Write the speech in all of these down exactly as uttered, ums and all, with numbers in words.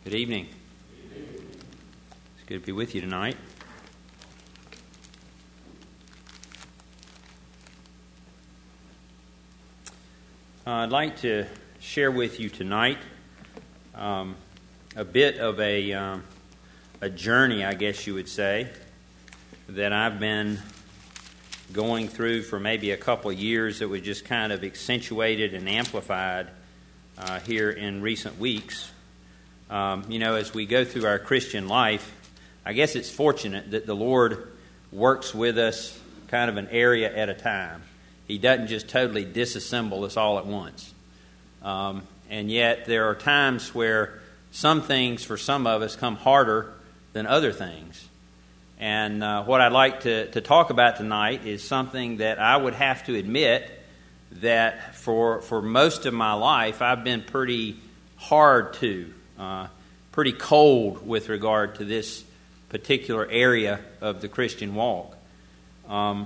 Good evening. It's good to be with you tonight. Uh, I'd like to share with you tonight um, a bit of a um, a journey, I guess you would say, that I've been going through for maybe a couple of years that was just kind of accentuated and amplified uh, here in recent weeks. Um, you know, as we go through our Christian life, I guess it's fortunate that the Lord works with us kind of an area at a time. He doesn't just totally disassemble us all at once. Um, and yet there are times where some things for some of us come harder than other things. And uh, what I'd like to, to talk about tonight is something that I would have to admit that for for most of my life I've been pretty hard to, uh, pretty cold with regard to this particular area of the Christian walk. Um,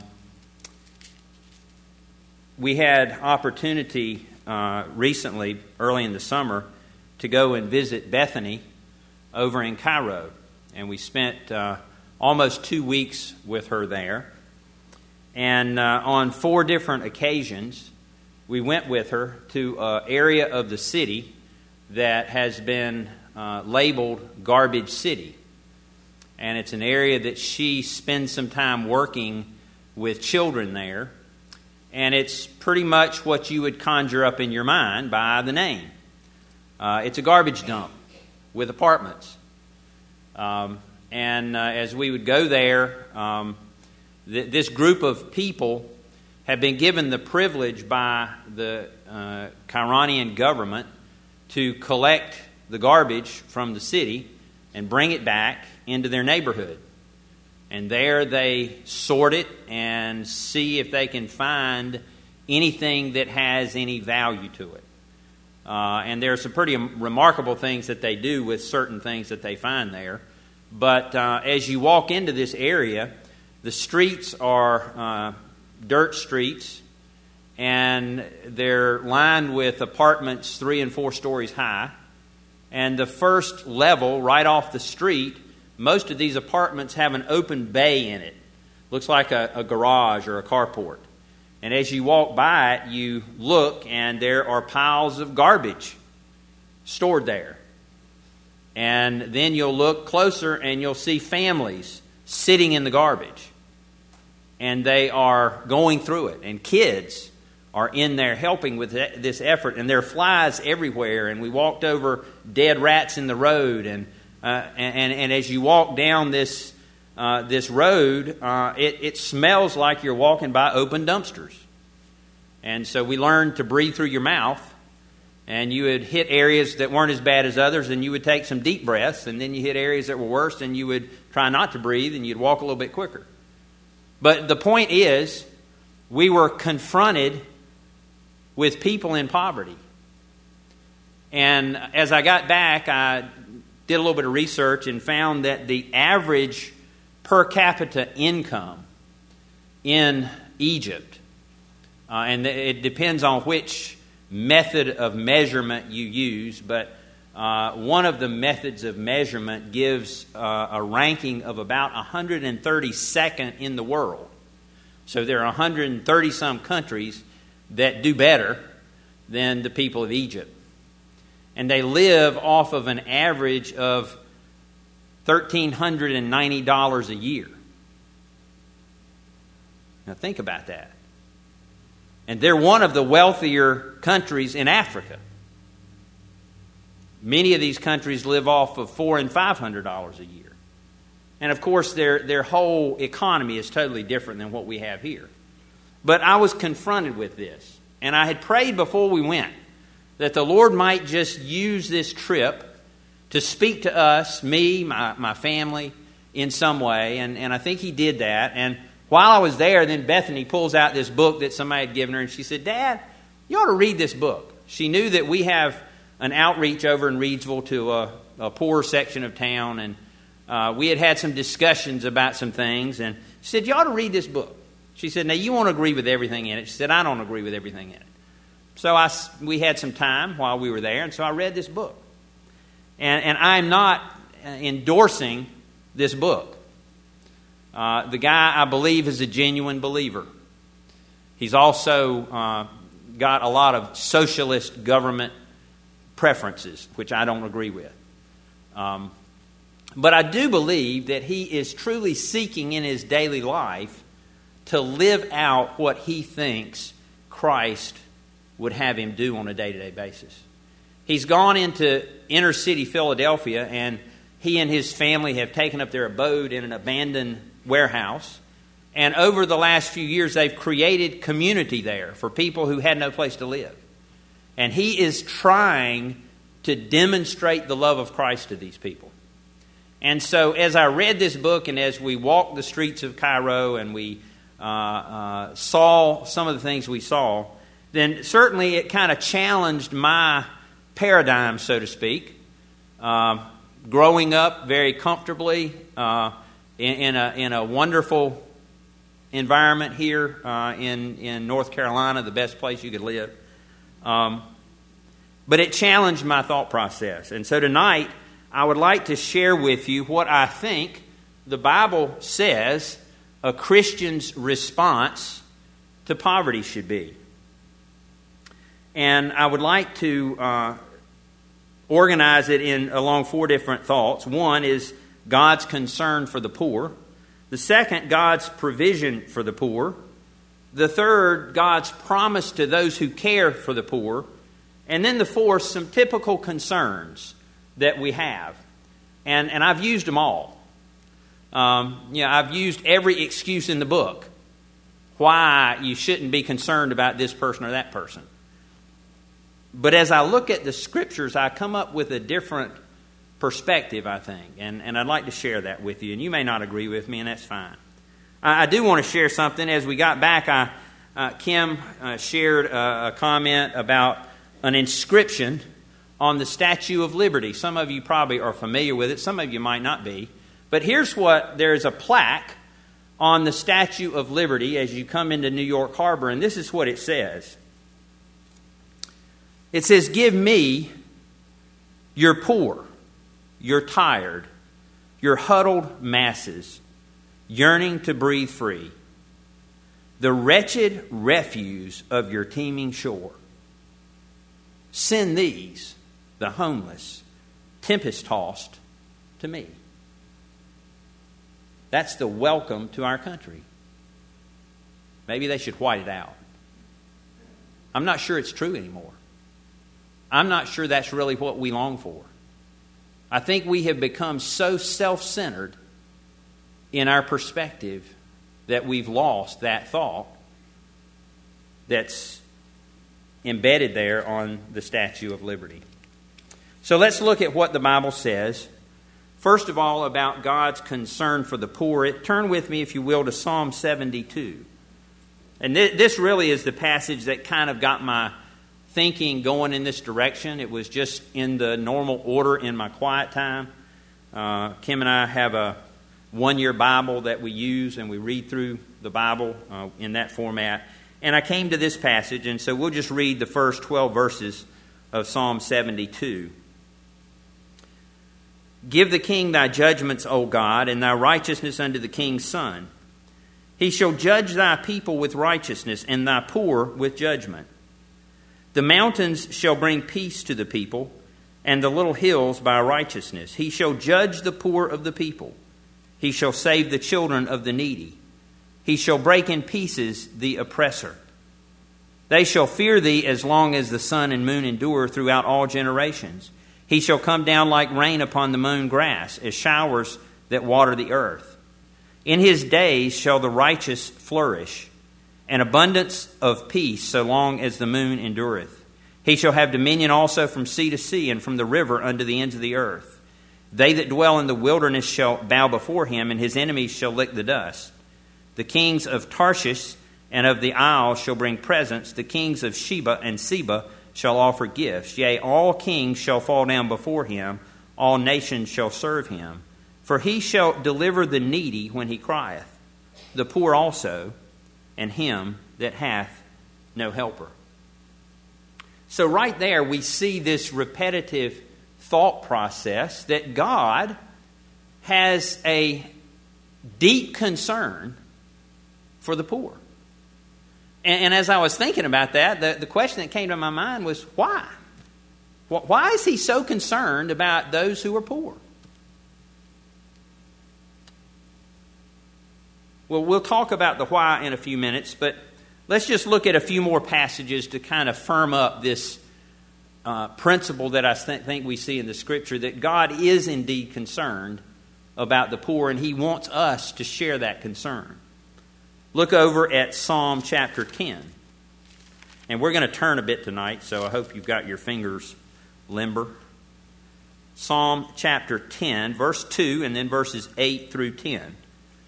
we had opportunity uh, recently, early in the summer, to go and visit Bethany over in Cairo. And we spent uh, almost two weeks with her there. And uh, on four different occasions, we went with her to an area of the city that has been uh, labeled Garbage City. And it's an area that she spends some time working with children there. And it's pretty much what you would conjure up in your mind by the name. Uh, it's a garbage dump with apartments. Um, and uh, as we would go there, um, th- this group of people have been given the privilege by the uh, Caironian government to collect the garbage from the city and bring it back into their neighborhood. And there they sort it and see if they can find anything that has any value to it. Uh, and there are some pretty remarkable things that they do with certain things that they find there. But uh, as you walk into this area, the streets are uh, dirt streets, and they're lined with apartments three and four stories high. And the first level, right off the street, most of these apartments have an open bay in it. Looks like a, a garage or a carport. And as you walk by it, you look, and there are piles of garbage stored there. And then you'll look closer, and you'll see families sitting in the garbage. And they are going through it. And kids are in there helping with this effort. And there are flies everywhere. And we walked over dead rats in the road. And uh, and, and as you walk down this uh, this road, uh, it, it smells like you're walking by open dumpsters. And so we learned to breathe through your mouth. And you would hit areas that weren't as bad as others, and you would take some deep breaths. And then you hit areas that were worse, and you would try not to breathe, and you'd walk a little bit quicker. But the point is, we were confronted with people in poverty. And as I got back, I did a little bit of research and found that the average per capita income in Egypt, uh, and it depends on which method of measurement you use, but uh, one of the methods of measurement gives uh, a ranking of about one hundred thirty-second in the world. So there are one hundred thirty some countries that do better than the people of Egypt. And they live off of an average of one thousand three hundred ninety dollars a year. Now think about that. And they're one of the wealthier countries in Africa. Many of these countries live off of four hundred and five hundred dollars a year. And of course, their, their whole economy is totally different than what we have here. But I was confronted with this. And I had prayed before we went that the Lord might just use this trip to speak to us, me, my, my family, in some way. And, and I think He did that. And while I was there, then Bethany pulls out this book that somebody had given her, and she said, "Dad, you ought to read this book." She knew that we have an outreach over in Reidsville to a, a poorer section of town, and uh, we had had some discussions about some things, and she said, "You ought to read this book." She said, "Now, you won't agree with everything in it." She said, "I don't agree with everything in it." So I, we had some time while we were there, and so I read this book. And, and I'm not endorsing this book. Uh, the guy, I believe, is a genuine believer. He's also uh, got a lot of socialist government preferences, which I don't agree with. Um, but I do believe that he is truly seeking in his daily life to live out what he thinks Christ would have him do on a day-to-day basis. He's gone into inner city Philadelphia, and he and his family have taken up their abode in an abandoned warehouse. And over the last few years, they've created community there for people who had no place to live. And he is trying to demonstrate the love of Christ to these people. And so as I read this book and as we walked the streets of Cairo and we uh, uh, saw some of the things we saw, then certainly it kind of challenged my paradigm, so to speak. Uh, growing up very comfortably uh, in, in, a, in a wonderful environment here uh, in, in North Carolina, the best place you could live. Um, but it challenged my thought process. And so tonight, I would like to share with you what I think the Bible says a Christian's response to poverty should be. And I would like to uh, organize it in along four different thoughts. One is God's concern for the poor. The second, God's provision for the poor. The third, God's promise to those who care for the poor. And then the fourth, some typical concerns that we have. And, and I've used them all. Um, you know, I've used every excuse in the book why you shouldn't be concerned about this person or that person. But as I look at the Scriptures, I come up with a different perspective, I think. And, and I'd like to share that with you. And you may not agree with me, and that's fine. I, I do want to share something. As we got back, I, uh, Kim uh, shared a, a comment about an inscription on the Statue of Liberty. Some of you probably are familiar with it. Some of you might not be. But here's what, there's a plaque on the Statue of Liberty as you come into New York Harbor, and this is what it says. It says, "Give me your poor, your tired, your huddled masses, yearning to breathe free, the wretched refuse of your teeming shore. Send these, the homeless, tempest-tossed, to me." That's the welcome to our country. Maybe they should white it out. I'm not sure it's true anymore. I'm not sure that's really what we long for. I think we have become so self-centered in our perspective that we've lost that thought that's embedded there on the Statue of Liberty. So let's look at what the Bible says. First of all, about God's concern for the poor. It, turn with me, if you will, to Psalm seventy-two. And th- this really is the passage that kind of got my thinking going in this direction. It was just in the normal order in my quiet time. Uh, Kim and I have a one-year Bible that we use, and we read through the Bible uh, in that format. And I came to this passage, and so we'll just read the first twelve verses of Psalm seventy-two. "Give the king thy judgments, O God, and thy righteousness unto the king's son. He shall judge thy people with righteousness, and thy poor with judgment. The mountains shall bring peace to the people, and the little hills by righteousness. He shall judge the poor of the people. He shall save the children of the needy. He shall break in pieces the oppressor. They shall fear thee as long as the sun and moon endure throughout all generations. He shall come down like rain upon the mown grass, as showers that water the earth. In his days shall the righteous flourish, an abundance of peace so long as the moon endureth. He shall have dominion also from sea to sea, and from the river unto the ends of the earth. They that dwell in the wilderness shall bow before him, and his enemies shall lick the dust. The kings of Tarshish and of the isles shall bring presents. The kings of Sheba and Seba shall offer gifts. Yea, all kings shall fall down before him. All nations shall serve him. For he shall deliver the needy when he crieth, the poor also, and him that hath no helper. So right there we see this repetitive thought process that God has a deep concern for the poor. And, and as I was thinking about that, the, the question that came to my mind was, why? Why is he so concerned about those who are poor? Well, we'll talk about the why in a few minutes, but let's just look at a few more passages to kind of firm up this uh, principle that I th- think we see in the Scripture, that God is indeed concerned about the poor, and he wants us to share that concern. Look over at Psalm chapter ten. And we're going to turn a bit tonight, so I hope you've got your fingers limber. Psalm chapter ten, verse two, and then verses eight through ten. It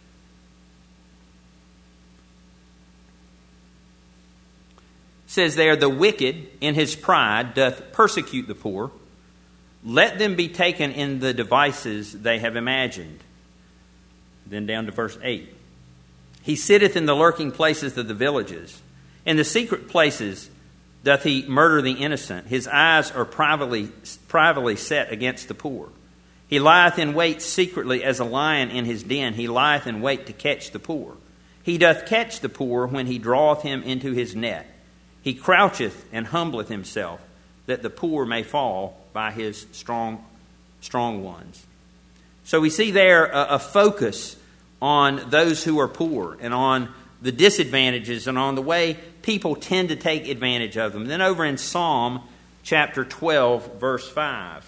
says there, "The wicked in his pride doth persecute the poor. Let them be taken in the devices they have imagined." Then down to verse eight. "He sitteth in the lurking places of the villages. In the secret places doth he murder the innocent. His eyes are privately, privately set against the poor. He lieth in wait secretly as a lion in his den. He lieth in wait to catch the poor. He doth catch the poor when he draweth him into his net. He croucheth and humbleth himself, that the poor may fall by his strong, strong ones." So we see there a, a focus on those who are poor and on the disadvantages and on the way people tend to take advantage of them. Then over in Psalm chapter twelve, verse five.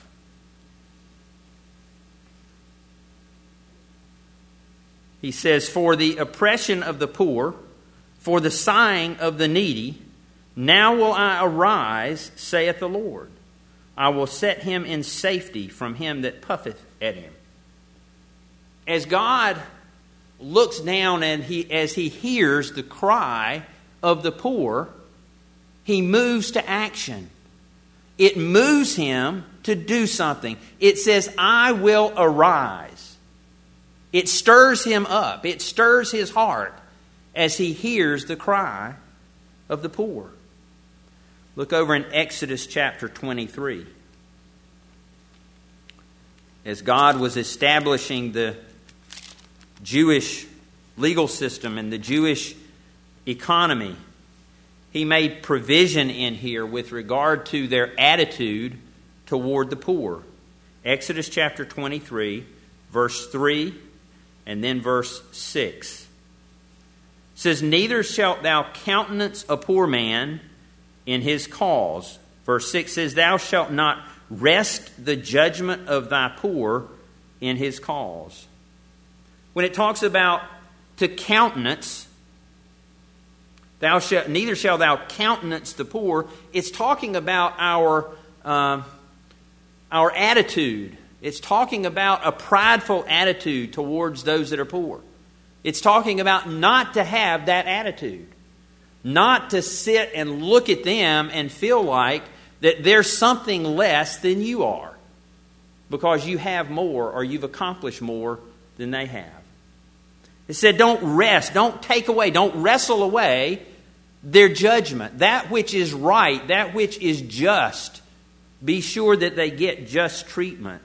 He says, "For the oppression of the poor, for the sighing of the needy, now will I arise, saith the Lord. I will set him in safety from him that puffeth at him." As God looks down and he, as he hears the cry of the poor, he moves to action. It moves him to do something. It says, "I will arise." It stirs him up. It stirs his heart as he hears the cry of the poor. Look over in Exodus chapter twenty-three. As God was establishing the Jewish legal system and the Jewish economy, he made provision in here with regard to their attitude toward the poor. Exodus chapter twenty-three, verse three, and then verse six. It says, "Neither shalt thou countenance a poor man in his cause." Verse six says, "Thou shalt not rest the judgment of thy poor in his cause." When it talks about to countenance, thou shalt, neither shalt thou countenance the poor, it's talking about our, uh, our attitude. It's talking about a prideful attitude towards those that are poor. It's talking about not to have that attitude. Not to sit and look at them and feel like that there's something less than you are because you have more or you've accomplished more than they have. It said don't rest, don't take away, don't wrestle away their judgment. That which is right, that which is just, be sure that they get just treatment.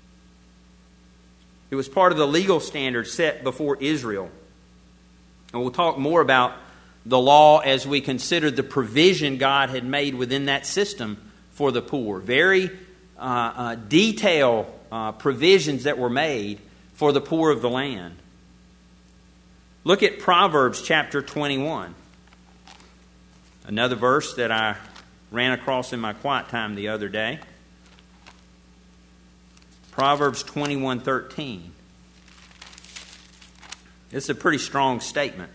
It was part of the legal standard set before Israel. And we'll talk more about the law as we consider the provision God had made within that system for the poor. Very uh, uh, detailed uh, provisions that were made for the poor of the land. Look at Proverbs chapter twenty-one. Another verse that I ran across in my quiet time the other day. Proverbs twenty-one thirteen. It's a pretty strong statement.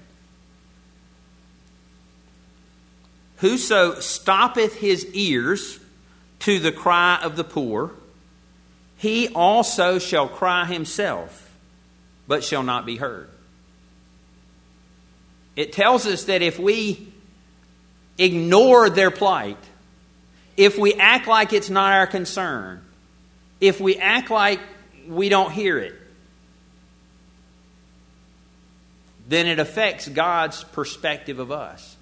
"Whoso stoppeth his ears to the cry of the poor, he also shall cry himself, but shall not be heard." It tells us that if we ignore their plight, if we act like it's not our concern, if we act like we don't hear it, then it affects God's perspective of us.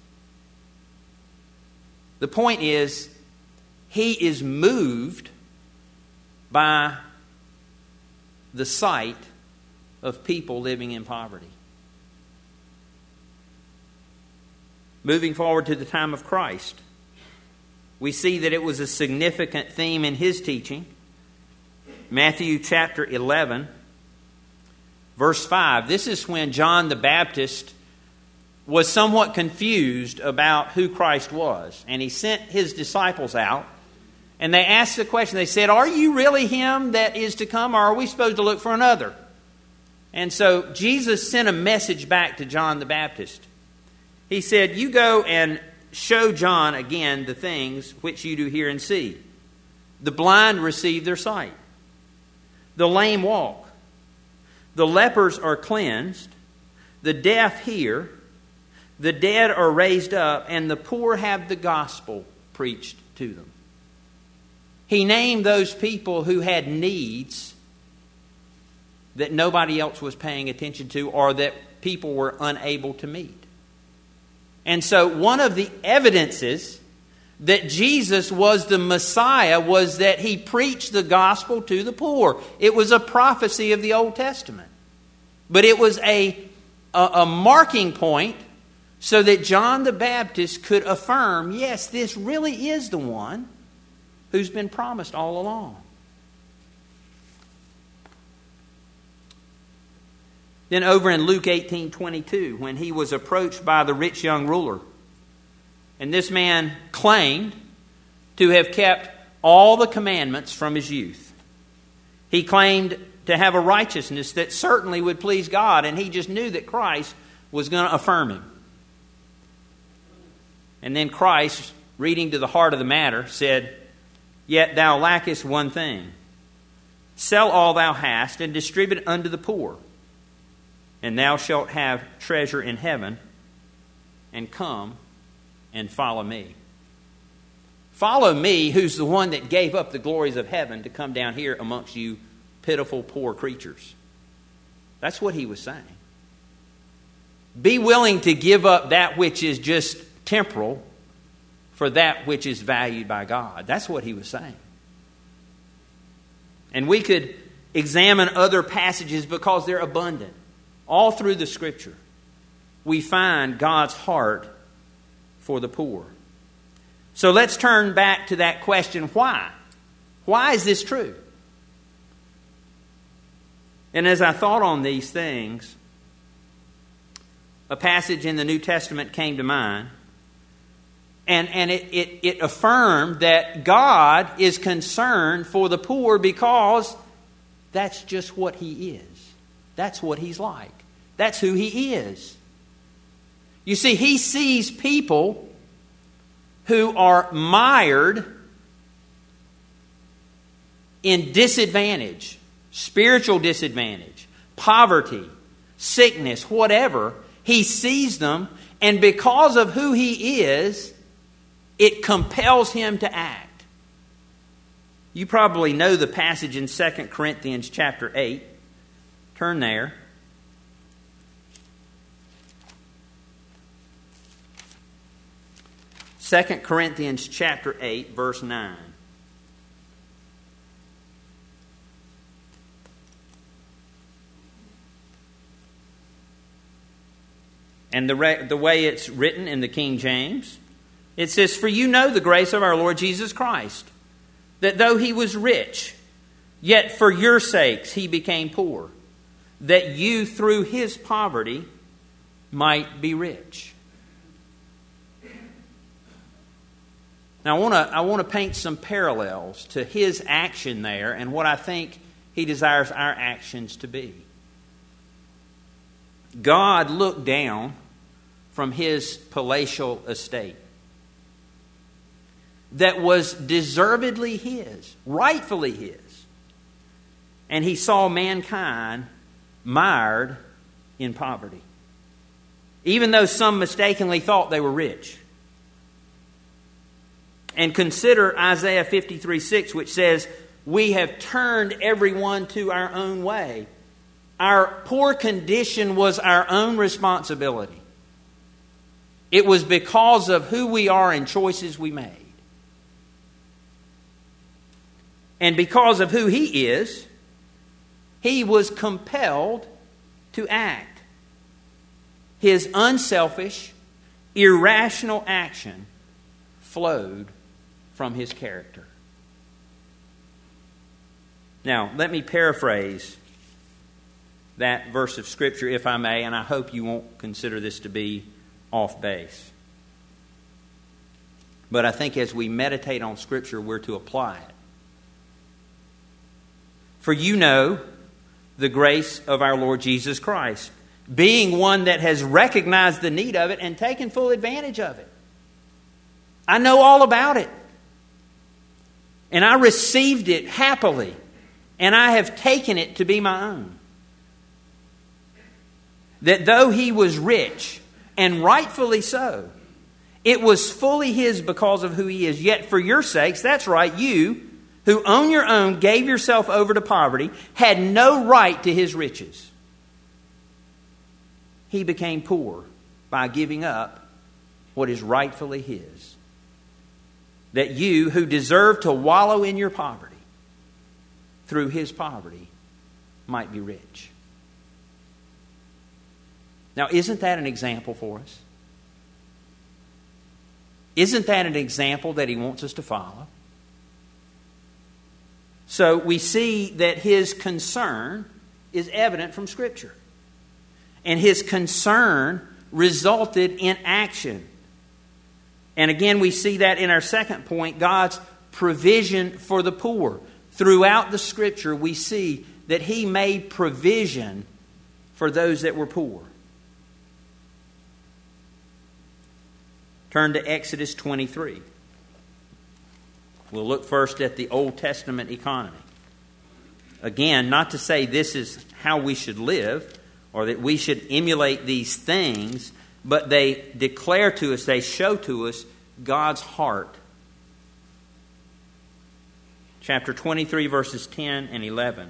The point is, He is moved by the sight of people living in poverty. Moving forward to the time of Christ, we see that it was a significant theme in his teaching. Matthew chapter eleven, verse five. This is when John the Baptist was somewhat confused about who Christ was. And he sent his disciples out, and they asked the question. They said, "Are you really him that is to come, or are we supposed to look for another?" And so Jesus sent a message back to John the Baptist. He said, "You go and show John again the things which you do hear and see. The blind receive their sight. The lame walk. The lepers are cleansed. The deaf hear. The dead are raised up. And the poor have the gospel preached to them." He named those people who had needs that nobody else was paying attention to, or that people were unable to meet. And so one of the evidences that Jesus was the Messiah was that he preached the gospel to the poor. It was a prophecy of the Old Testament. But it was a, a, a marking point so that John the Baptist could affirm, yes, this really is the one who's been promised all along. Then over in Luke eighteen twenty-two, when he was approached by the rich young ruler, and this man claimed to have kept all the commandments from his youth. He claimed to have a righteousness that certainly would please God, and he just knew that Christ was going to affirm him. And then Christ, reading to the heart of the matter, said, "Yet thou lackest one thing. Sell all thou hast and distribute it unto the poor, and thou shalt have treasure in heaven, and come and follow me." Follow me, who's the one that gave up the glories of heaven to come down here amongst you pitiful, poor creatures. That's what he was saying. Be willing to give up that which is just temporal for that which is valued by God. That's what he was saying. And we could examine other passages because they're abundant. All through the Scripture, we find God's heart for the poor. So let's turn back to that question, why? Why is this true? And as I thought on these things, a passage in the New Testament came to mind. And, and it, it, it affirmed that God is concerned for the poor because that's just what he is. That's what he's like. That's who he is. You see, he sees people who are mired in disadvantage, spiritual disadvantage, poverty, sickness, whatever. He sees them, and because of who he is, it compels him to act. You probably know the passage in Second Corinthians chapter eight. Turn there. Second Corinthians chapter eight, verse nine. And the, re- the way it's written in the King James, it says, "For you know the grace of our Lord Jesus Christ, that though he was rich, yet for your sakes he became poor, that you through his poverty might be rich." Now I want to I want to paint some parallels to his action there and what I think he desires our actions to be. God looked down from his palatial estate that was deservedly his, rightfully his. And he saw mankind mired in poverty, even though some mistakenly thought they were rich. And consider Isaiah fifty-three six, which says, "We have turned everyone to our own way." Our poor condition was our own responsibility. It was because of who we are and choices we made. And because of who he is, he was compelled to act. His unselfish, irrational action flowed from his character. Now, let me paraphrase that verse of Scripture, if I may, and I hope you won't consider this to be off base. But I think as we meditate on Scripture, we're to apply it. For you know the grace of our Lord Jesus Christ, being one that has recognized the need of it and taken full advantage of it. I know all about it. And I received it happily. And I have taken it to be my own. That though he was rich, and rightfully so, it was fully his because of who he is. Yet for your sakes, that's right, you who on your own gave yourself over to poverty, had no right to his riches. He became poor by giving up what is rightfully his. That you who deserve to wallow in your poverty, through his poverty, might be rich. Now, isn't that an example for us? Isn't that an example that he wants us to follow? So we see that his concern is evident from Scripture. And his concern resulted in action. And again, we see that in our second point, God's provision for the poor. Throughout the Scripture, we see that he made provision for those that were poor. Turn to Exodus twenty-three. We'll look first at the Old Testament economy. Again, not to say this is how we should live or that we should emulate these things, but they declare to us, they show to us God's heart. Chapter twenty-three, verses ten and eleven.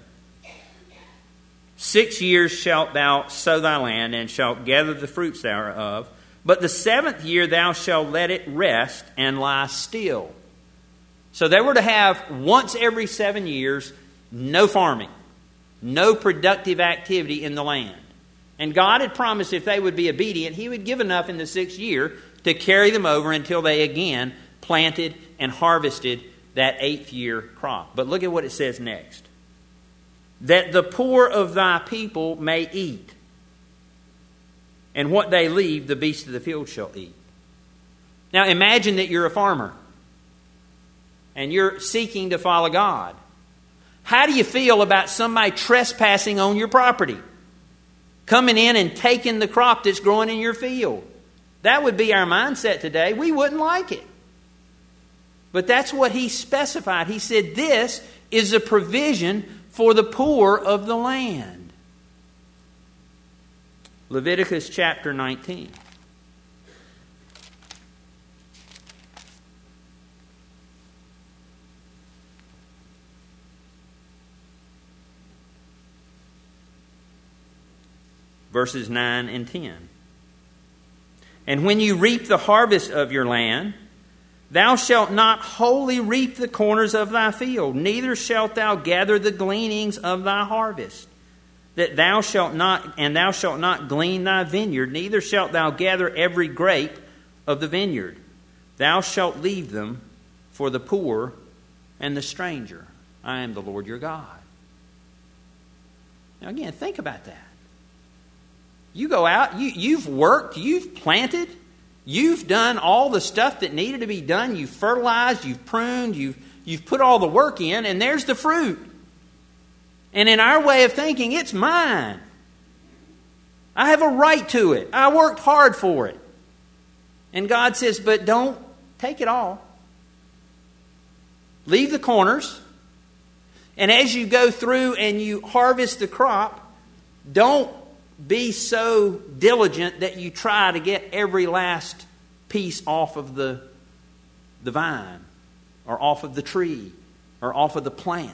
Six years shalt thou sow thy land, and shalt gather the fruits thereof. But the seventh year thou shalt let it rest and lie still. So they were to have once every seven years, no farming, no productive activity in the land. And God had promised if they would be obedient, he would give enough in the sixth year to carry them over until they again planted and harvested that eighth year crop. But look at what it says next. That the poor of thy people may eat, and what they leave, the beasts of the field shall eat. Now imagine that you're a farmer, and you're seeking to follow God. How do you feel about somebody trespassing on your property? Coming in and taking the crop that's growing in your field. That would be our mindset today. We wouldn't like it. But that's what he specified. He said this is a provision for the poor of the land. Leviticus chapter nineteen. Verses nine and ten. And when you reap the harvest of your land, thou shalt not wholly reap the corners of thy field, neither shalt thou gather the gleanings of thy harvest. That thou shalt not, and thou shalt not glean thy vineyard, neither shalt thou gather every grape of the vineyard. Thou shalt leave them for the poor and the stranger. I am the Lord your God. Now again, think about that. You go out, you, you've worked, you've planted, you've done all the stuff that needed to be done. You've fertilized, you've pruned, you've, you've put all the work in, and there's the fruit. And in our way of thinking, it's mine. I have a right to it. I worked hard for it. And God says, but don't take it all. Leave the corners. And as you go through and you harvest the crop, don't be so diligent that you try to get every last piece off of the, the vine or off of the tree or off of the plant.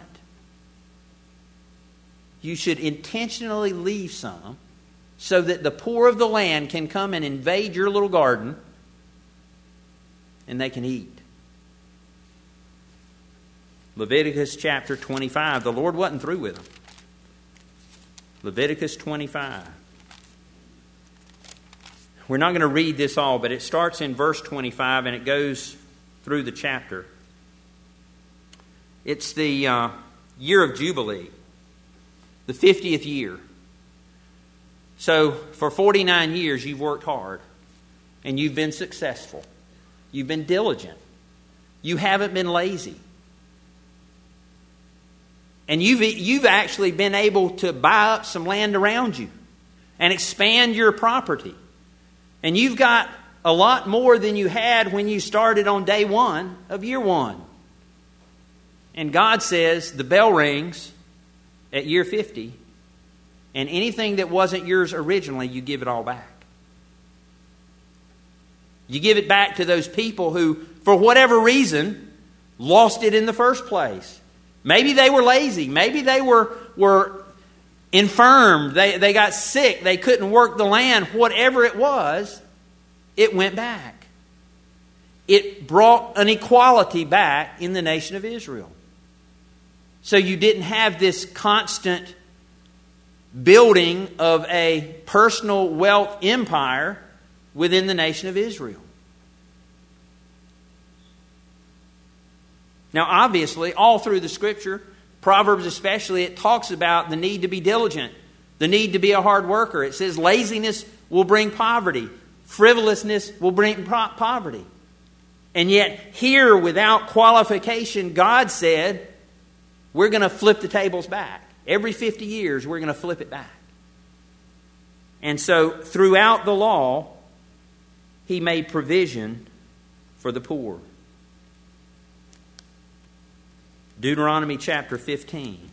You should intentionally leave some so that the poor of the land can come and invade your little garden and they can eat. Leviticus chapter twenty-five. The Lord wasn't through with them. Leviticus twenty-five. We're not going to read this all, but it starts in verse twenty-five and it goes through the chapter. It's the uh, year of Jubilee, the fiftieth year. So for forty-nine years you've worked hard and you've been successful. You've been diligent. You haven't been lazy. And you've, you've actually been able to buy up some land around you and expand your property. And you've got a lot more than you had when you started on day one of year one. And God says the bell rings at year fifty, and anything that wasn't yours originally, you give it all back. You give it back to those people who, for whatever reason, lost it in the first place. Maybe they were lazy. Maybe they were, were infirm. They, they got sick. They couldn't work the land. Whatever it was, it went back. It brought an equality back in the nation of Israel. So you didn't have this constant building of a personal wealth empire within the nation of Israel. Now, obviously, all through the Scripture, Proverbs especially, it talks about the need to be diligent, the need to be a hard worker. It says laziness will bring poverty. Frivolousness will bring po- poverty. And yet, here, without qualification, God said, we're going to flip the tables back. Every fifty years, we're going to flip it back. And so, throughout the law, He made provision for the poor. Deuteronomy chapter fifteen.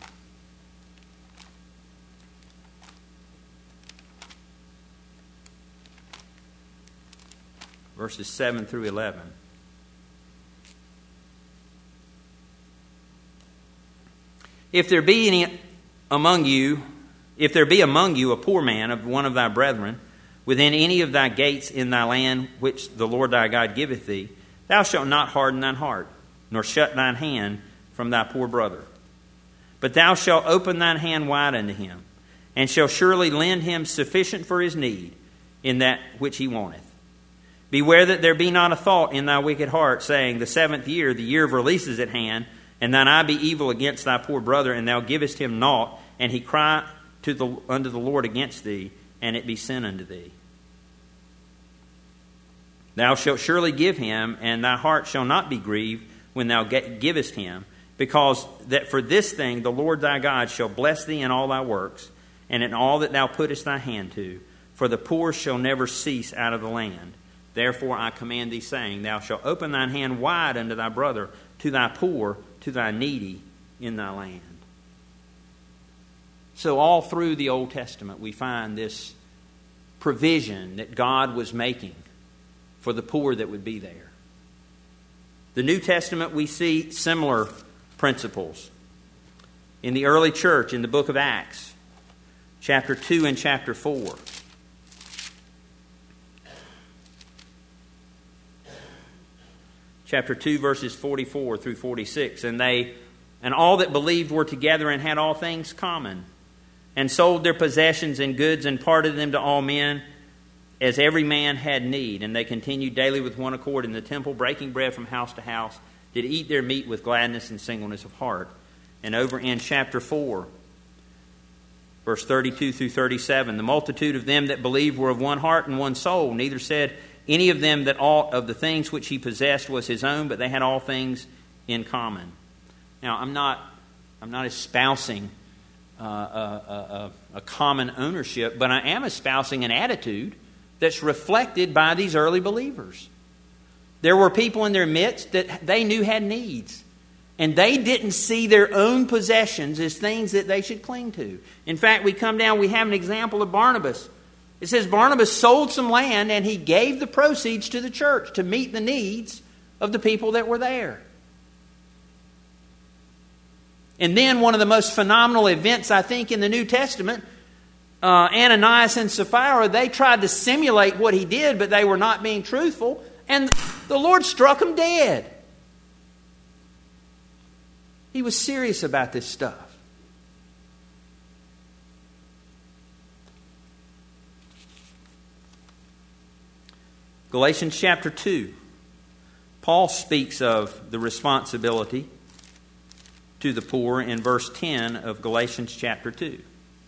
Verses seven through eleven. If there be any among you, if there be among you a poor man of one of thy brethren, within any of thy gates in thy land which the Lord thy God giveth thee, thou shalt not harden thine heart, nor shut thine hand from thy poor brother. But thou shalt open thine hand wide unto him, and shalt surely lend him sufficient for his need in that which he wanteth. Beware that there be not a thought in thy wicked heart, saying, the seventh year, the year of release is at hand, and thine eye be evil against thy poor brother, and thou givest him naught, and he cry to the, unto the Lord against thee, and it be sin unto thee. Thou shalt surely give him, and thy heart shall not be grieved when thou givest him, because that for this thing the Lord thy God shall bless thee in all thy works, and in all that thou puttest thy hand to. For the poor shall never cease out of the land. Therefore I command thee, saying, thou shalt open thine hand wide unto thy brother, to thy poor, to thy needy in thy land. So all through the Old Testament we find this provision that God was making for the poor that would be there. The New Testament we see similar principles. In the early church, in the book of Acts, chapter two and chapter four. Chapter two, verses forty-four through forty-six. And they and all that believed were together and had all things common, and sold their possessions and goods and parted them to all men, as every man had need. And they continued daily with one accord in the temple, breaking bread from house to house, did eat their meat with gladness and singleness of heart. And over in chapter four, verse thirty-two through thirty-seven, the multitude of them that believed were of one heart and one soul. Neither said any of them that all of the things which he possessed was his own, but they had all things in common. Now, I'm not, I'm not espousing uh, a, a, a common ownership, but I am espousing an attitude that's reflected by these early believers. There were people in their midst that they knew had needs, and they didn't see their own possessions as things that they should cling to. In fact, we come down, we have an example of Barnabas. It says Barnabas sold some land and he gave the proceeds to the church to meet the needs of the people that were there. And then one of the most phenomenal events, I think, in the New Testament, uh, Ananias and Sapphira, they tried to simulate what he did, but they were not being truthful, and the Lord struck them dead. He was serious about this stuff. Galatians chapter two. Paul speaks of the responsibility to the poor in verse ten of Galatians chapter two.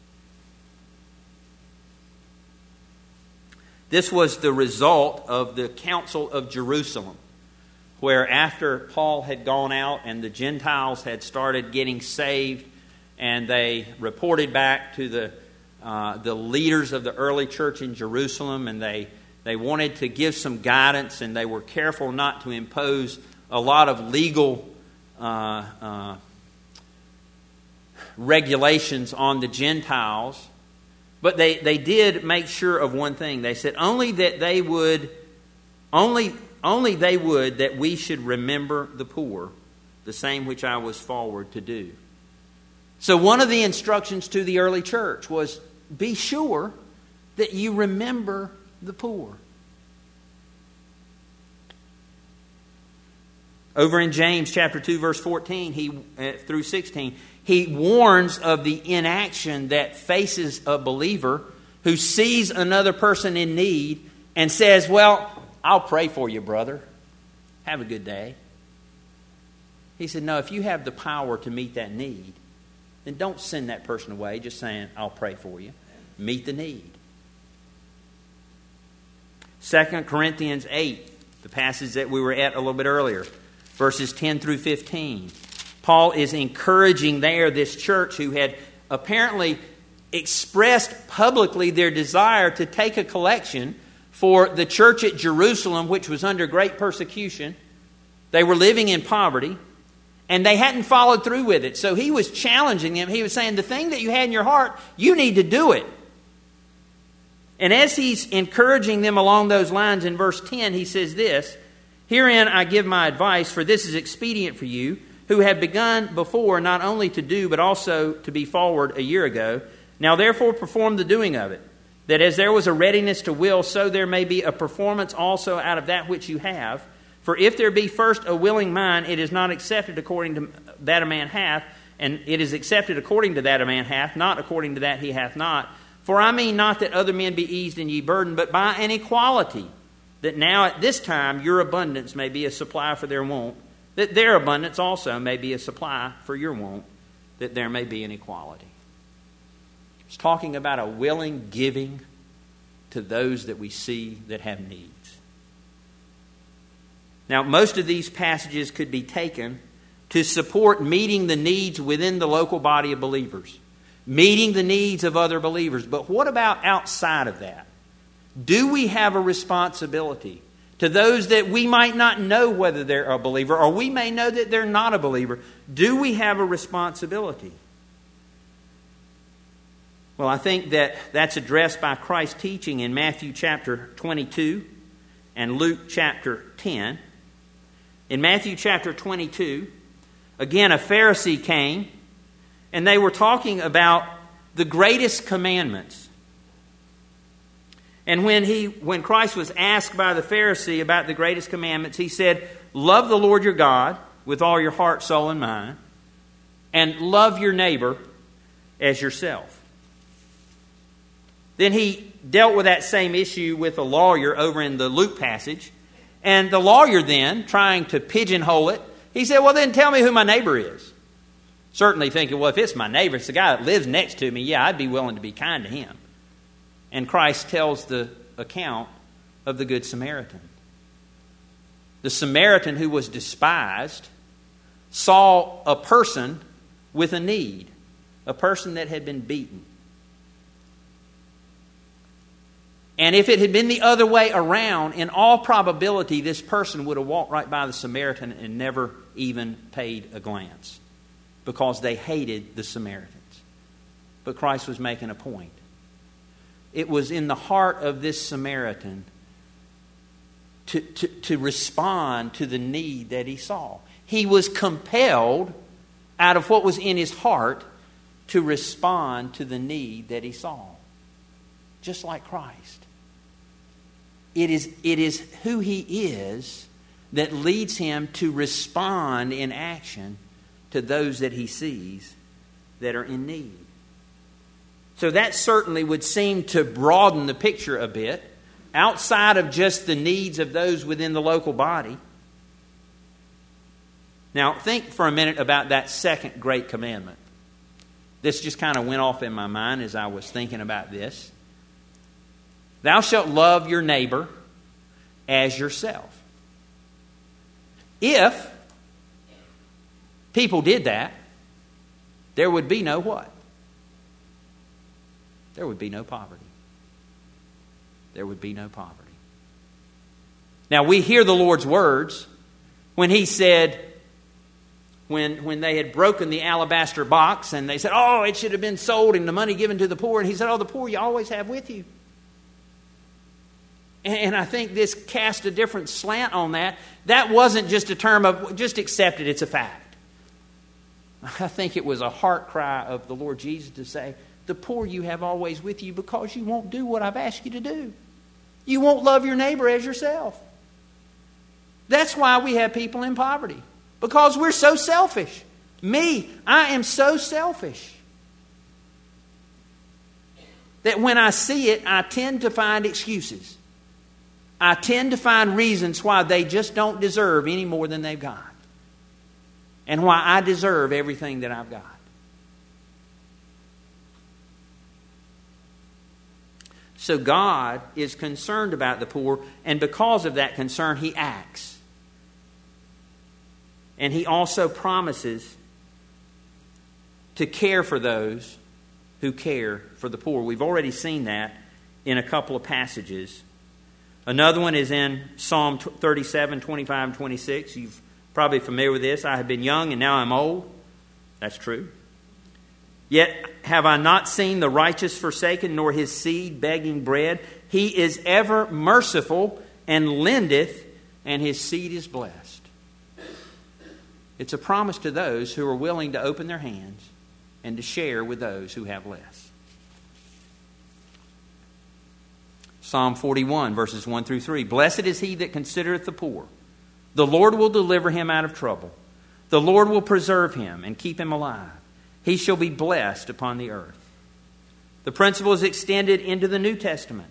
This was the result of the Council of Jerusalem, where after Paul had gone out and the Gentiles had started getting saved, and they reported back to the uh, the leaders of the early church in Jerusalem, and they, they wanted to give some guidance, and they were careful not to impose a lot of legal uh, uh, regulations on the Gentiles. But they, they did make sure of one thing. They said only that they would, only, only they would that we should remember the poor, the same which I was forward to do. So one of the instructions to the early church was, be sure that you remember the poor. Over in James chapter two, verse fourteen he uh, through sixteen, he warns of the inaction that faces a believer who sees another person in need and says, well, I'll pray for you, brother. Have a good day. He said, no, if you have the power to meet that need, then don't send that person away just saying, I'll pray for you. Meet the need. Second Corinthians eight, the passage that we were at a little bit earlier, verses ten through fifteen. Paul is encouraging there this church who had apparently expressed publicly their desire to take a collection for the church at Jerusalem, which was under great persecution. They were living in poverty, and they hadn't followed through with it. So he was challenging them. He was saying, the thing that you had in your heart, you need to do it. And as he's encouraging them along those lines in verse ten, he says this, herein I give my advice, for this is expedient for you, who have begun before not only to do, but also to be forward a year ago. Now therefore perform the doing of it, that as there was a readiness to will, so there may be a performance also out of that which you have. For if there be first a willing mind, it is not accepted according to that a man hath, and it is accepted according to that a man hath, not according to that he hath not. For I mean not that other men be eased and ye burdened, but by an equality, that now at this time your abundance may be a supply for their want, that their abundance also may be a supply for your want, that there may be an equality. It's talking about a willing giving to those that we see that have needs. Now, most of these passages could be taken to support meeting the needs within the local body of believers, meeting the needs of other believers. But what about outside of that? Do we have a responsibility to those that we might not know whether they're a believer, or we may know that they're not a believer? Do we have a responsibility? Well, I think that that's addressed by Christ's teaching in Matthew chapter twenty-two and Luke chapter ten. In Matthew chapter twenty-two, again, a Pharisee came, and they were talking about the greatest commandments. And when he, when Christ was asked by the Pharisee about the greatest commandments, he said, love the Lord your God with all your heart, soul, and mind, and love your neighbor as yourself. Then he dealt with that same issue with a lawyer over in the Luke passage. And the lawyer then, trying to pigeonhole it, he said, well, then tell me who my neighbor is. Certainly thinking, well, if it's my neighbor, it's the guy that lives next to me, yeah, I'd be willing to be kind to him. And Christ tells the account of the Good Samaritan. The Samaritan who was despised saw a person with a need, a person that had been beaten. And if it had been the other way around, in all probability, this person would have walked right by the Samaritan and never even paid a glance, because they hated the Samaritans. But Christ was making a point. It was in the heart of this Samaritan to, to, to respond to the need that he saw. He was compelled, out of what was in his heart, to respond to the need that he saw. Just like Christ. It is, it is who he is that leads him to respond in action to those that he sees that are in need. So that certainly would seem to broaden the picture a bit, outside of just the needs of those within the local body. Now, think for a minute about that second great commandment. This just kind of went off in my mind as I was thinking about this. Thou shalt love your neighbor as yourself. If people did that, there would be no what? There would be no poverty. There would be no poverty. Now, we hear the Lord's words when he said, when, when they had broken the alabaster box and they said, oh, it should have been sold and the money given to the poor. And he said, oh, the poor you always have with you. And, and I think this cast a different slant on that. That wasn't just a term of, just accept it, it's a fact. I think it was a heart cry of the Lord Jesus to say, the poor you have always with you because you won't do what I've asked you to do. You won't love your neighbor as yourself. That's why we have people in poverty. Because we're so selfish. Me, I am so selfish. That when I see it, I tend to find excuses. I tend to find reasons why they just don't deserve any more than they've got. And why I deserve everything that I've got. So God is concerned about the poor, and because of that concern, he acts. And he also promises to care for those who care for the poor. We've already seen that in a couple of passages. Another one is in Psalm thirty-seven, twenty-five, and twenty-six. You're probably familiar with this. I have been young and now I'm old. That's true. Yet have I not seen the righteous forsaken, nor his seed begging bread. He is ever merciful and lendeth, and his seed is blessed. It's a promise to those who are willing to open their hands and to share with those who have less. Psalm forty-one, verses one through three. Blessed is he that considereth the poor. The Lord will deliver him out of trouble. The Lord will preserve him and keep him alive. He shall be blessed upon the earth. The principle is extended into the New Testament.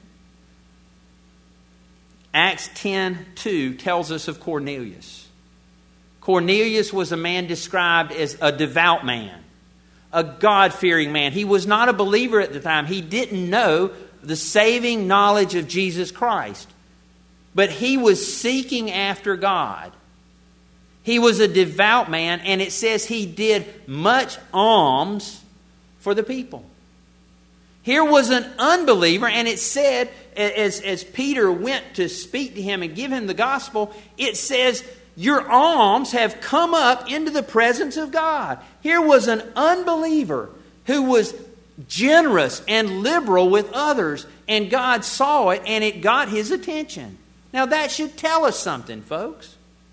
Acts ten two tells us of Cornelius. Cornelius was a man described as a devout man, a God-fearing man. He was not a believer at the time. He didn't know the saving knowledge of Jesus Christ. But he was seeking after God. He was a devout man, and it says he did much alms for the people. Here was an unbeliever, and it said, as, as Peter went to speak to him and give him the gospel, it says, your alms have come up into the presence of God. Here was an unbeliever who was generous and liberal with others, and God saw it, and it got his attention. Now that should tell us something, folks.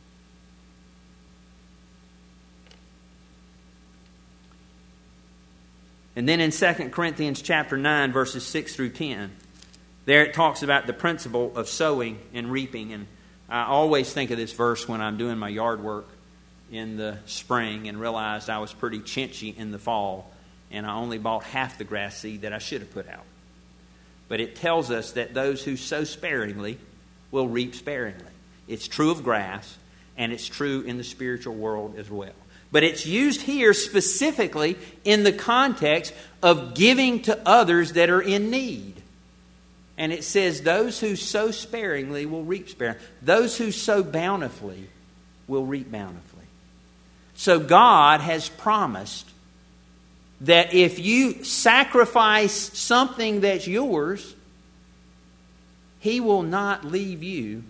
And then in Second Corinthians chapter nine, verses six through ten, there it talks about the principle of sowing and reaping. And I always think of this verse when I'm doing my yard work in the spring and realized I was pretty chinchy in the fall and I only bought half the grass seed that I should have put out. But it tells us that those who sow sparingly will reap sparingly. It's true of grass, and it's true in the spiritual world as well. But it's used here specifically in the context of giving to others that are in need. And it says, those who sow sparingly will reap sparingly. Those who sow bountifully will reap bountifully. So God has promised that if you sacrifice something that's yours, He will not leave you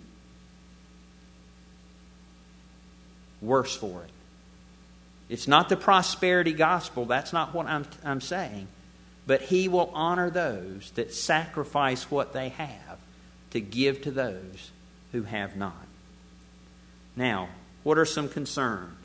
worse for it. It's not the prosperity gospel. That's not what I'm, I'm saying. But He will honor those that sacrifice what they have to give to those who have not. Now, what are some concerns?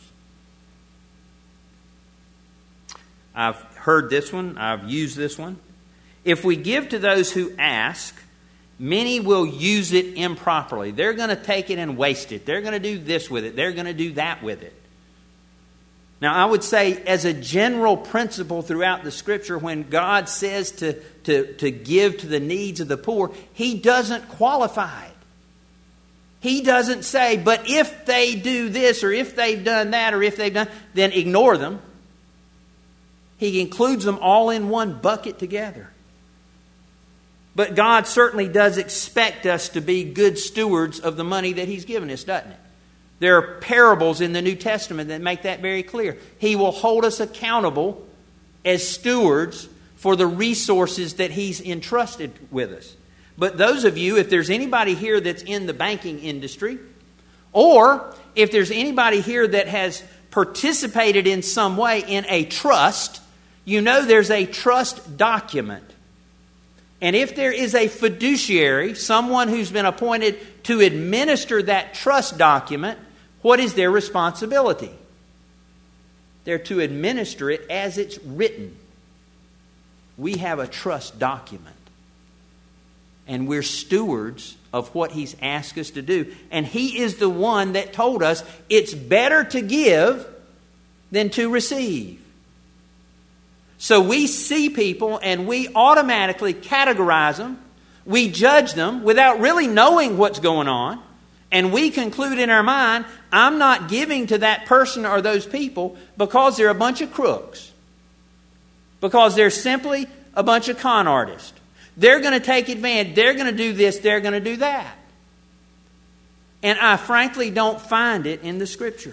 I've heard this one. I've used this one. If we give to those who ask, many will use it improperly. They're going to take it and waste it. They're going to do this with it. They're going to do that with it. Now, I would say as a general principle throughout the Scripture, when God says to, to, to give to the needs of the poor, He doesn't qualify it. He doesn't say, but if they do this, or if they've done that, or if they've done, then ignore them. He includes them all in one bucket together. But God certainly does expect us to be good stewards of the money that He's given us, doesn't it? There are parables in the New Testament that make that very clear. He will hold us accountable as stewards for the resources that He's entrusted with us. But those of you, if there's anybody here that's in the banking industry, or if there's anybody here that has participated in some way in a trust, you know there's a trust document. And if there is a fiduciary, someone who's been appointed to administer that trust document, what is their responsibility? They're to administer it as it's written. We have a trust document. And we're stewards of what He's asked us to do. And He is the one that told us it's better to give than to receive. So we see people and we automatically categorize them. We judge them without really knowing what's going on. And we conclude in our mind, I'm not giving to that person or those people because they're a bunch of crooks. Because they're simply a bunch of con artists. They're going to take advantage. They're going to do this. They're going to do that. And I frankly don't find it in the Scripture.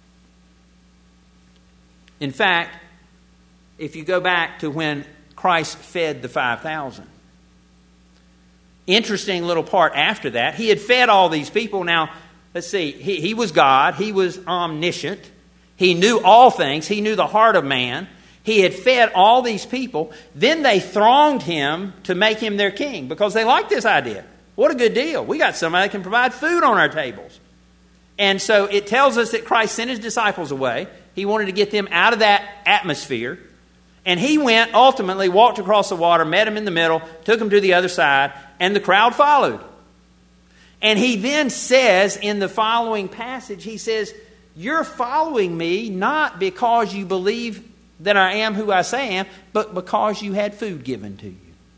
In fact, if you go back to when Christ fed the five thousand, interesting little part after that. He had fed all these people. Now, let's see. He, he was God. He was omniscient. He knew all things. He knew the heart of man. He had fed all these people. Then they thronged Him to make Him their king because they liked this idea. What a good deal. We got somebody that can provide food on our tables. And so it tells us that Christ sent His disciples away. He wanted to get them out of that atmosphere. And He went, ultimately, walked across the water, met them in the middle, took them to the other side, and the crowd followed. And He then says in the following passage, He says, you're following Me not because you believe that I am who I say I am, but because you had food given to you.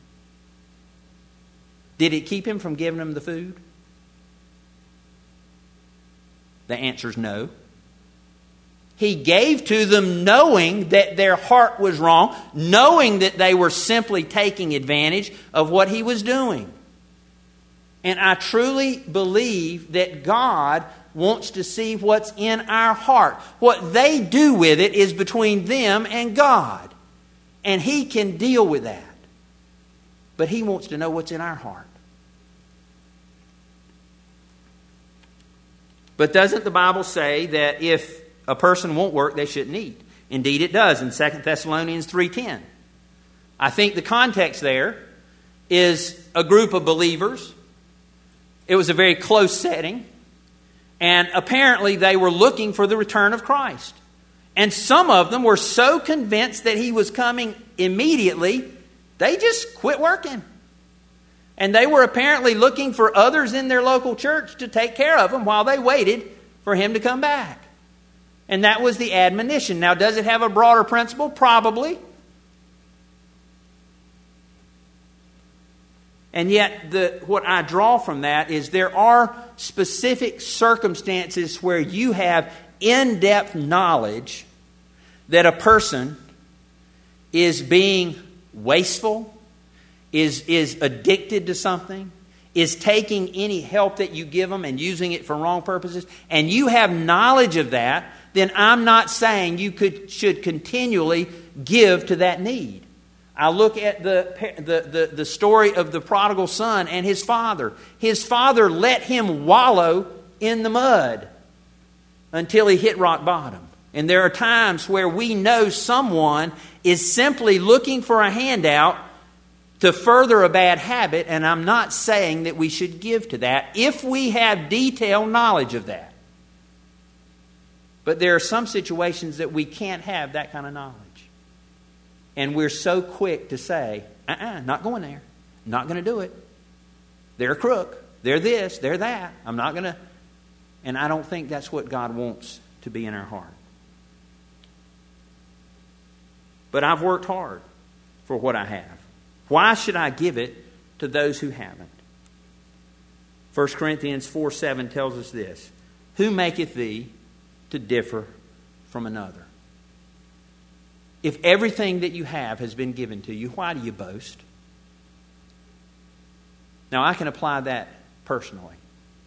Did it keep Him from giving them the food? The answer is no. He gave to them knowing that their heart was wrong, knowing that they were simply taking advantage of what He was doing. And I truly believe that God wants to see what's in our heart. What they do with it is between them and God. And He can deal with that. But He wants to know what's in our heart. But doesn't the Bible say that if a person won't work, they shouldn't eat? Indeed it does in Second Thessalonians three ten. I think the context there is a group of believers. It was a very close setting. And apparently they were looking for the return of Christ. And some of them were so convinced that He was coming immediately, they just quit working. And they were apparently looking for others in their local church to take care of them while they waited for Him to come back. And that was the admonition. Now, does it have a broader principle? Probably. And yet, the, what I draw from that is there are specific circumstances where you have in-depth knowledge that a person is being wasteful, is, is addicted to something, is taking any help that you give them and using it for wrong purposes, and you have knowledge of that, then I'm not saying you could should continually give to that need. I look at the, the, the, the story of the prodigal son and his father. His father let him wallow in the mud until he hit rock bottom. And there are times where we know someone is simply looking for a handout to further a bad habit, and I'm not saying that we should give to that if we have detailed knowledge of that. But there are some situations that we can't have that kind of knowledge. And we're so quick to say, uh-uh, not going there. Not going to do it. They're a crook. They're this. They're that. I'm not going to. And I don't think that's what God wants to be in our heart. but I've worked hard for what I have. Why should I give it to those who haven't? First Corinthians four seven tells us this. Who maketh thee to differ from another? If everything that you have has been given to you, why do you boast? Now, I can apply that personally.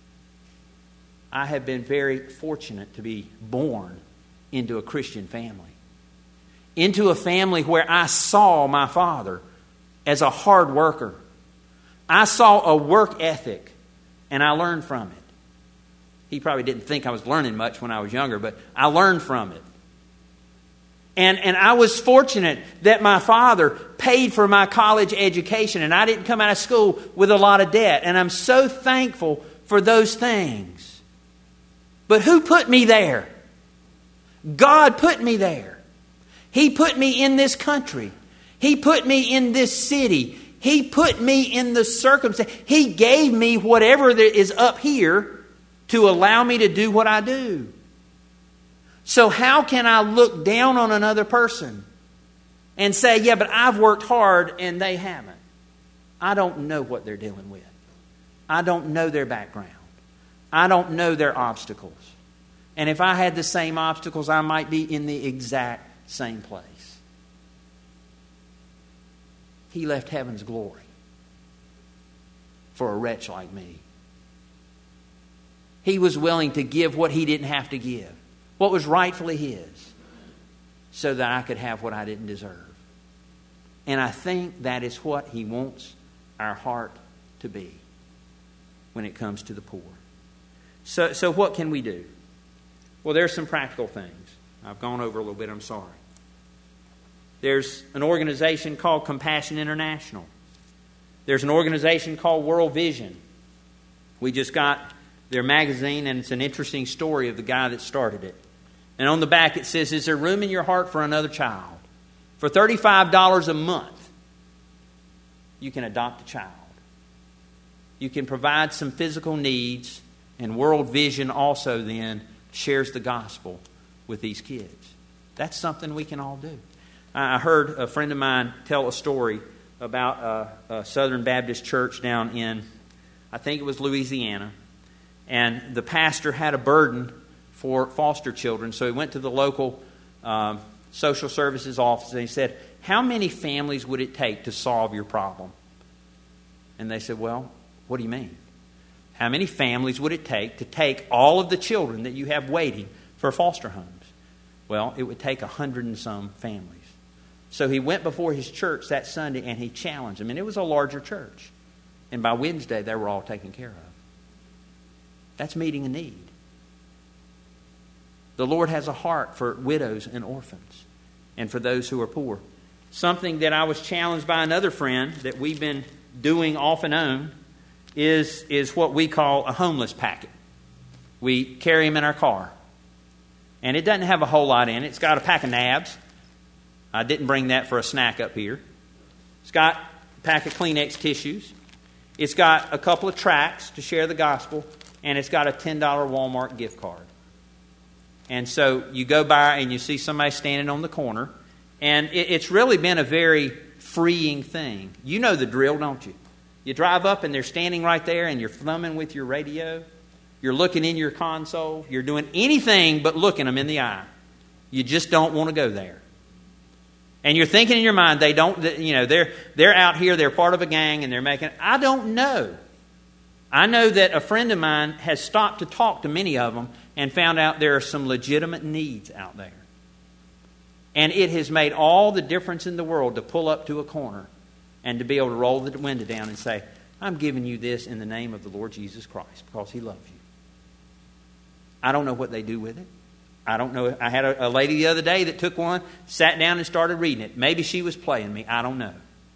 I have been very fortunate to be born into a Christian family. Into a family where I saw my father as a hard worker. I saw a work ethic, and I learned from it. He probably didn't think I was learning much when I was younger, but I learned from it. And, and I was fortunate that my father paid for my college education, and I didn't come out of school with a lot of debt. And I'm so thankful for those things. But who put me there? God put me there. He put me in this country. He put me in this city. He put me in the circumstance. He gave me whatever that is up here to allow me to do what I do. So how can I look down on another person and say, yeah, but I've worked hard and they haven't? I don't know what they're dealing with. I don't know their background. I don't know their obstacles. And if I had the same obstacles, I might be in the exact same place. He left heaven's glory for a wretch like me. He was willing to give what he didn't have to give, what was rightfully his, so that I could have what I didn't deserve. And I think that is what he wants our heart to be when it comes to the poor. So, so what can we do? Well, there's some practical things. I've gone over a little bit, I'm sorry. There's an organization called Compassion International. There's an organization called World Vision. We just got their magazine, and it's an interesting story of the guy that started it. And on the back it says, is there room in your heart for another child? For thirty-five dollars a month, you can adopt a child. You can provide some physical needs, and World Vision also then shares the gospel with these kids. That's something we can all do. I heard a friend of mine tell a story about a, a Southern Baptist church down in, I think it was Louisiana. And the pastor had a burden for foster children. So he went to the local um, social services office and he said, how many families would it take to solve your problem? And they said, well, what do you mean? How many families would it take to take all of the children that you have waiting for foster homes? Well, it would take a hundred and some families. So he went before his church that Sunday and he challenged them. And it was a larger church. And by Wednesday, they were all taken care of. That's meeting a need. The Lord has a heart for widows and orphans and for those who are poor. Something that I was challenged by another friend that we've been doing off and on is, is what we call a homeless packet. We carry them in our car. And it doesn't have a whole lot in it. It's got a pack of nabs. I didn't bring that for a snack up here. It's got a pack of Kleenex tissues. It's got a couple of tracts to share the gospel. And it's got a ten dollar Walmart gift card. And so you go by and you see somebody standing on the corner. And it, it's really been a very freeing thing. You know the drill, don't you? You drive up and they're standing right there and you're thumbing with your radio. You're looking in your console. You're doing anything but looking them in the eye. You just don't want to go there. And you're thinking in your mind, they don't, you know, they're they're out here, they're part of a gang, and they're making, I don't know. I know that a friend of mine has stopped to talk to many of them and found out there are some legitimate needs out there. And it has made all the difference in the world to pull up to a corner and to be able to roll the window down and say, I'm giving you this in the name of the Lord Jesus Christ because He loves you. I don't know what they do with it. I don't know. I had a, a lady the other day that took one, sat down and started reading it. Maybe she was playing me. I don't know.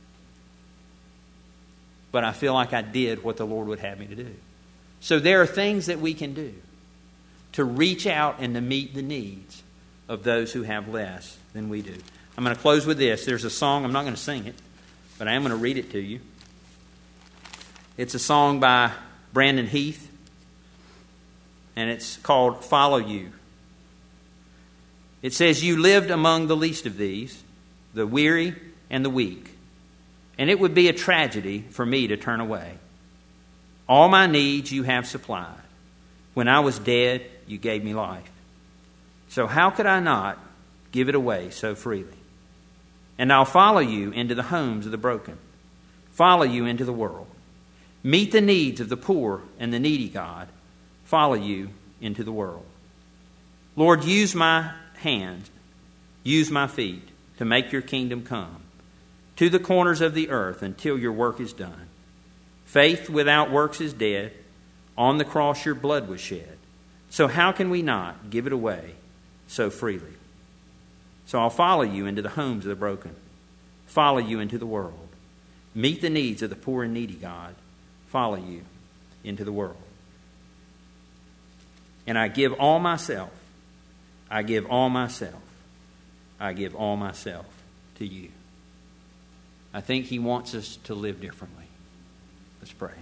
But I feel like I did what the Lord would have me to do. So there are things that we can do to reach out and to meet the needs of those who have less than we do. I'm going to close with this. There's a song. I'm not going to sing it, but I am going to read it to you. It's a song by Brandon Heath, and it's called Follow You. It says, you lived among the least of these, the weary, and the weak. And it would be a tragedy for me to turn away. All my needs you have supplied. When I was dead, you gave me life. So how could I not give it away so freely? And I'll follow you into the homes of the broken, follow you into the world, meet the needs of the poor and the needy, God, follow you into the world. Lord, use my hands, use my feet to make your kingdom come to the corners of the earth until your work is done. Faith without works is dead. On the cross your blood was shed. So how can we not give it away so freely? So I'll follow you into the homes of the broken, follow you into the world, meet the needs of the poor and needy, God, follow you into the world. And I give all myself, I give all myself, I give all myself to you. I think he wants us to live differently. Let's pray.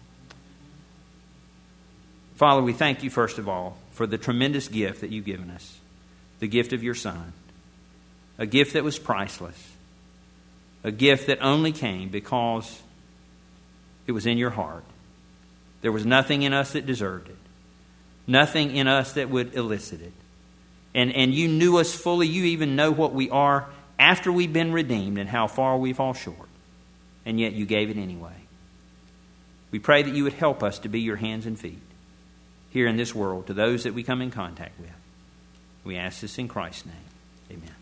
Father, we thank you first of all for the tremendous gift that you've given us, the gift of your Son, a gift that was priceless, a gift that only came because it was in your heart. There was nothing in us that deserved it, nothing in us that would elicit it. And, and you knew us fully. You even know what we are after we've been redeemed and how far we fall short. And yet you gave it anyway. We pray that you would help us to be your hands and feet here in this world to those that we come in contact with. We ask this in Christ's name. Amen.